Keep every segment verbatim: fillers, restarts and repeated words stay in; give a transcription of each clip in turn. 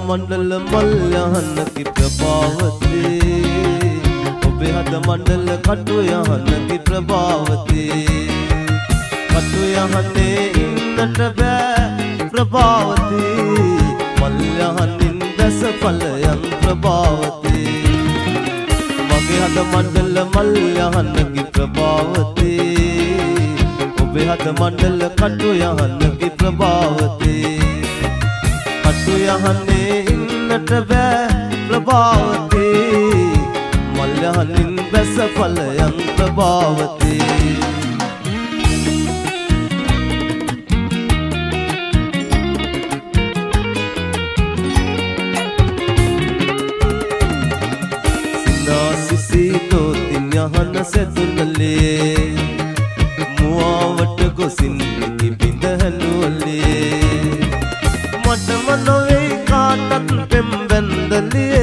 मंडल मल्यहन की प्रभावती ඔබේ හද මණ්ඩල කටු යහන කි ප්‍රභාවති කටු යහනේ ඉන්නට බෑ ප්‍රභාවති මල් යහනින් දැස ඵලයන් ප්‍රභාවති මගේ හද මණ්ඩල මල් යහන කි ප්‍රභාවති ඔබේ හද මණ්ඩල කටු යහන කි ප්‍රභාවති කටු යහනේ ඉන්නට බෑ ප්‍රභාවති මල්යහනින් බැස ඵලයන් ප්‍රභාවති සිනාසිසි තෝතින් යහන සැදුනලේ මුවාවට ගොසින් කිබිඳ හැනුවලේ මටම නොවේ කාටත් පෙම් බැන්දලේ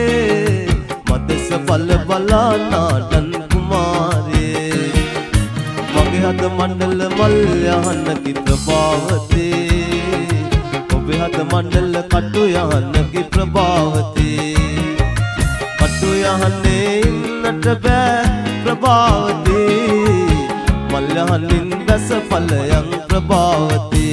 पल बला नाटन कुमारे मगे हद मंडल मल्यहन की प्रभावती ඔබේ හද मंडल कटु यहन की प्रभावती कटु यहने इन्नट बෑ प्रभावती मल्यहनिන් දස ඵලයන් प्रभावती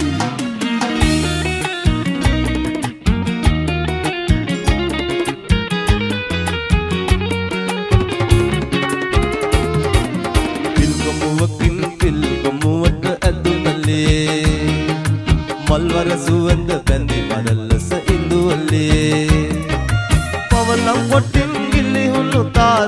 මල්වර සුවඳ පැඳි වරලස ඉඳුවලේ පවලම් කොටින් ගිලිහුණු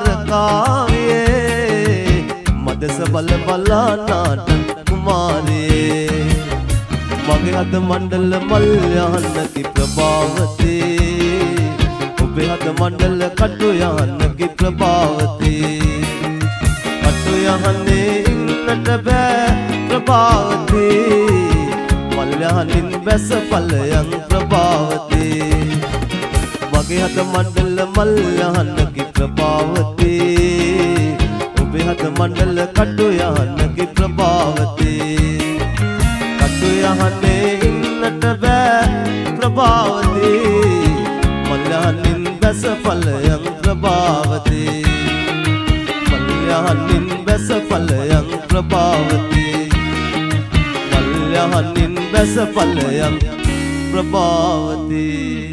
තාරකාවේ මදස බල බලා නාටන් කුමාරේ මගේ හද මණ්ඩල මල්යහන කි ප්‍රභාවති ඔබේ හද මණ්ඩල කටු යහන කි ප්‍රභාවති කටු යහනේ ඉන්නට බෑ ප්‍රභාවති මල්යහනින් බැස ඵලයන් ප්‍රභාවති මගේ හද මණ්ඩල මල්යහන කි ප්‍රභාවති ඔබේ හද මණ්ඩල කටු යහන කි ප්‍රභාවති කටු යහනේ ඉන්නට බෑ ප්‍රභාවති මල්යහනින් බැස ඵලයන් ප්‍රභාවති මල්යහනින් බැස ඵලයන් ප්‍රභාවති මල්යහනින් බැස ඵලයන් प्रभावती।